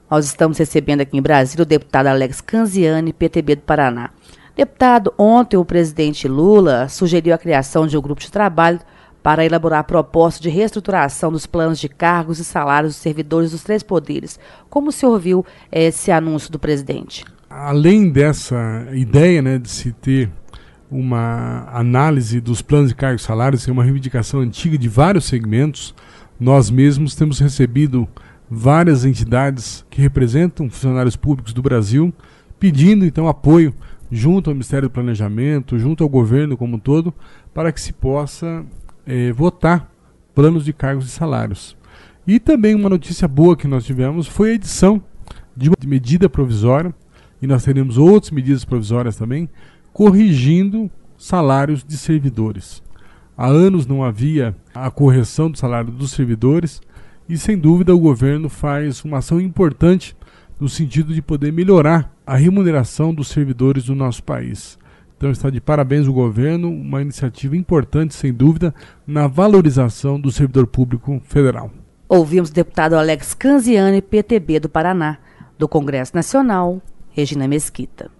Nós estamos recebendo aqui em Brasília o deputado Alex Canziani, PTB do Paraná. Deputado, ontem o presidente Lula sugeriu a criação de um grupo de trabalho para elaborar a proposta de reestruturação dos planos de cargos e salários dos servidores dos três poderes. Como o senhor viu esse anúncio do presidente? Além dessa ideia, de se ter uma análise dos planos de cargos e salários, é uma reivindicação antiga de vários segmentos, nós mesmos temos recebido várias entidades que representam funcionários públicos do Brasil, pedindo então apoio junto ao Ministério do Planejamento, junto ao governo como um todo, para que se possa votar planos de cargos e salários. E também uma notícia boa que nós tivemos foi a edição de uma medida provisória, e nós teremos outras medidas provisórias também, corrigindo salários de servidores. Há anos não havia a correção do salário dos servidores e, sem dúvida, o governo faz uma ação importante no sentido de poder melhorar a remuneração dos servidores do nosso país. Então está de parabéns o governo, uma iniciativa importante, sem dúvida, na valorização do servidor público federal. Ouvimos o deputado Alex Canziani, PTB do Paraná, do Congresso Nacional, Regina Mesquita.